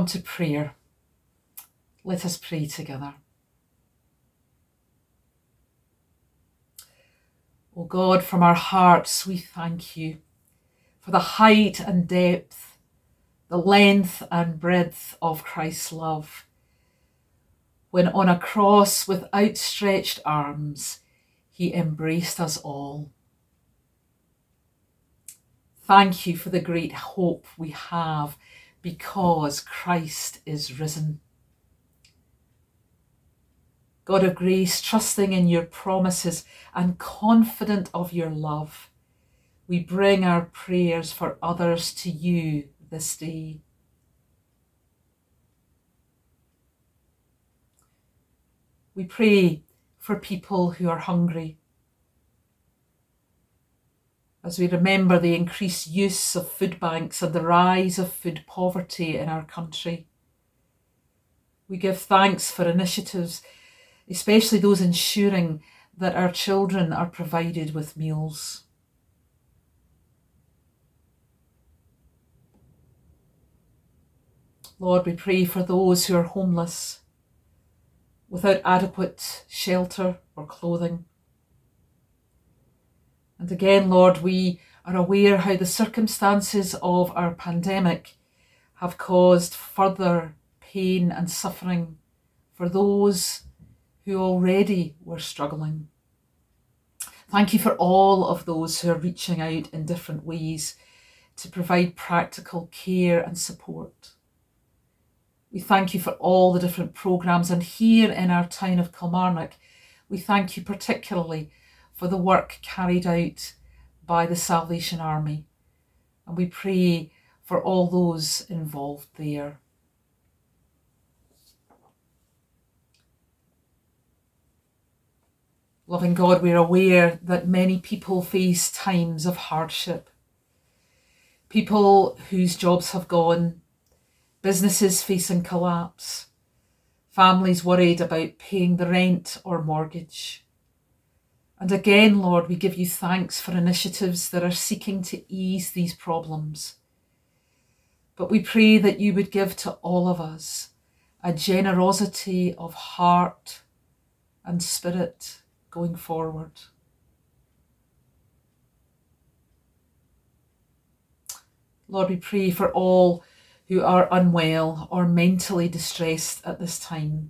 come to prayer. Let us pray together. O God, from our hearts we thank you for the height and depth, the length and breadth of Christ's love, when on a cross with outstretched arms he embraced us all. Thank you for the great hope we have because Christ is risen. God of grace, trusting in your promises and confident of your love, we bring our prayers for others to you this day. We pray for people who are hungry, as we remember the increased use of food banks and the rise of food poverty in our country. We give thanks for initiatives, especially those ensuring that our children are provided with meals. Lord, we pray for those who are homeless, without adequate shelter or clothing. And again, Lord, we are aware how the circumstances of our pandemic have caused further pain and suffering for those who already were struggling. Thank you for all of those who are reaching out in different ways to provide practical care and support. We thank you for all the different programmes, and here in our town of Kilmarnock, we thank you particularly for the work carried out by the Salvation Army, and we pray for all those involved there. Loving God, we're aware that many people face times of hardship. People whose jobs have gone, businesses facing collapse, families worried about paying the rent or mortgage. And again, Lord, we give you thanks for initiatives that are seeking to ease these problems. But we pray that you would give to all of us a generosity of heart and spirit going forward. Lord, we pray for all who are unwell or mentally distressed at this time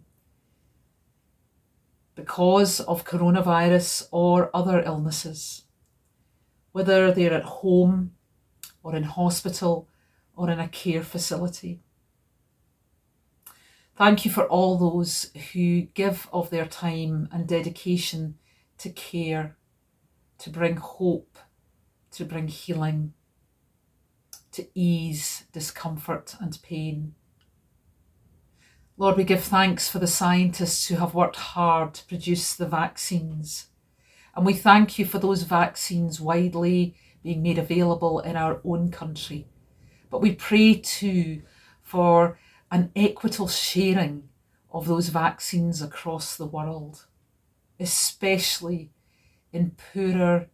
because of coronavirus or other illnesses, whether they're at home or in hospital or in a care facility. Thank you for all those who give of their time and dedication to care, to bring hope, to bring healing, to ease discomfort and pain. Lord, we give thanks for the scientists who have worked hard to produce the vaccines. And we thank you for those vaccines widely being made available in our own country. But we pray too for an equitable sharing of those vaccines across the world, especially in poorer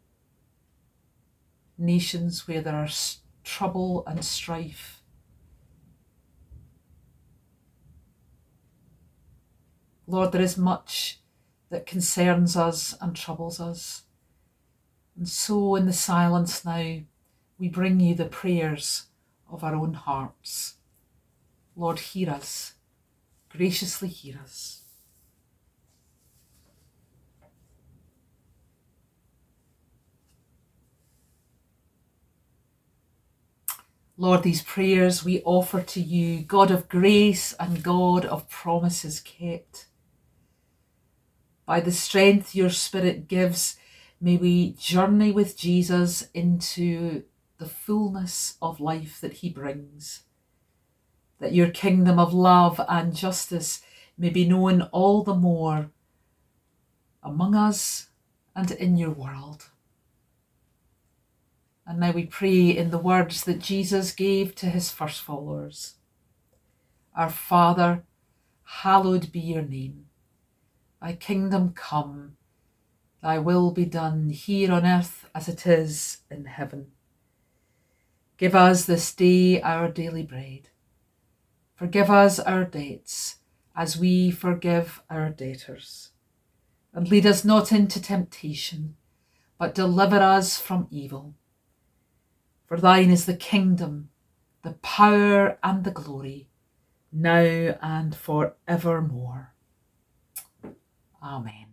nations where there are trouble and strife. Lord, there is much that concerns us and troubles us. And so in the silence now, we bring you the prayers of our own hearts. Lord, hear us. Graciously hear us. Lord, these prayers we offer to you, God of grace and God of promises kept. By the strength your Spirit gives, may we journey with Jesus into the fullness of life that he brings. That your kingdom of love and justice may be known all the more among us and in your world. And now we pray in the words that Jesus gave to his first followers. Our Father, hallowed be your name. Thy kingdom come, thy will be done here on earth as it is in heaven. Give us this day our daily bread. Forgive us our debts, as we forgive our debtors. And lead us not into temptation, but deliver us from evil. For thine is the kingdom, the power, and the glory, now and for evermore. Amen.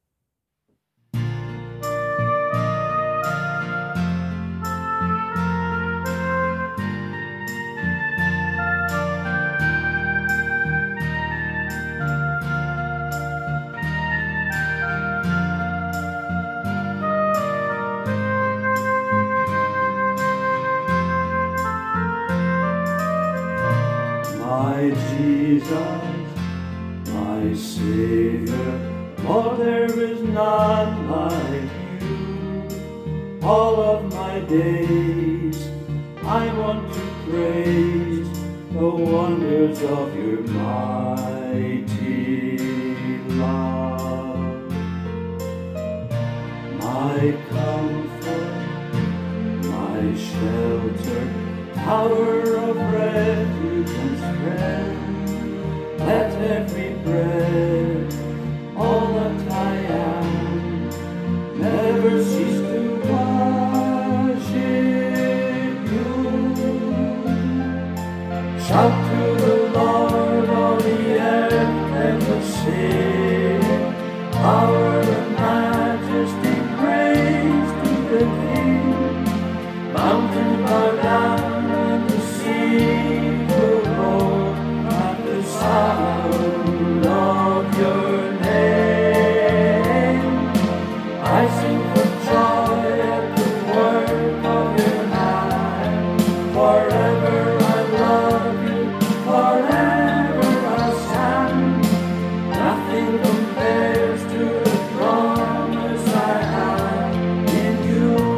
My Jesus, my Savior, Lord, there is none like you. All of my days I want to praise the wonders of your mighty love. My comfort, my shelter, tower of refuge and strength, let every breath, all that I am, never cease to worship you. Shout to the Lord, all the earth, and the sea, power and majesty, praise to the King. Mountains bow down, sound of your name. I sing for joy at the work of your hand. Forever I love you, forever I'll stand. Nothing compares to the promise I have in you.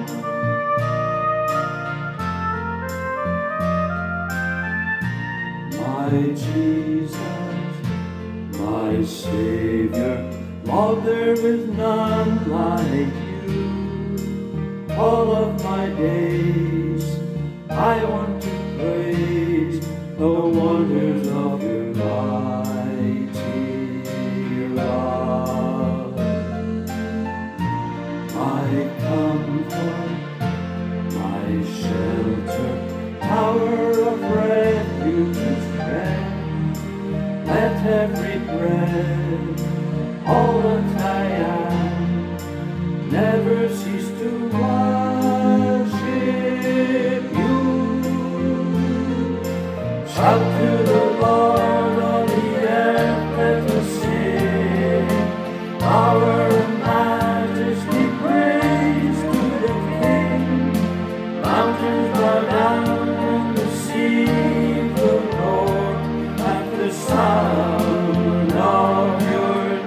My Jesus, my Savior, Lord, there is none like you. All of my days I want to praise the wonders of your mighty love. My comfort, my shelter, tower of refuge and strength, let every breath, all that I am, never cease to worship you. Shout to the Lord, all the earth, let us sing, power and majesty, praise to the King. Mountains bow down and the sea will roar at the sound of your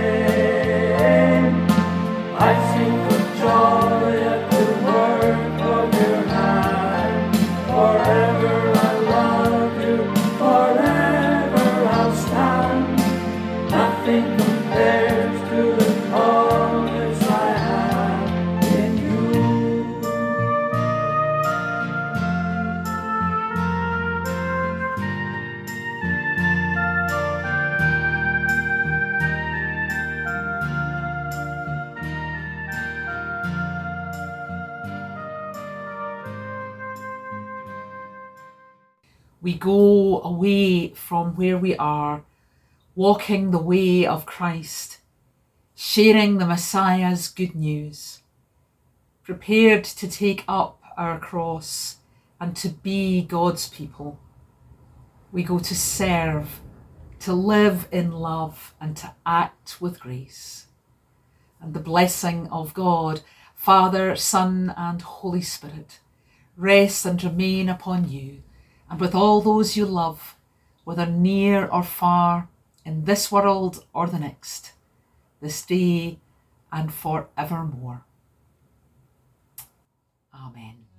name. I sing for joy at the work of your hand. Forever I love you, forever I'll stand. Nothing compares to the promise I have in you. We go away from where we are, walking the way of Christ, sharing the Messiah's good news, prepared to take up our cross and to be God's people. We go to serve, to live in love, and to act with grace. And the blessing of God, Father, Son, and Holy Spirit, rest and remain upon you and with all those you love, whether near or far, in this world or the next, this day and forevermore. Amen.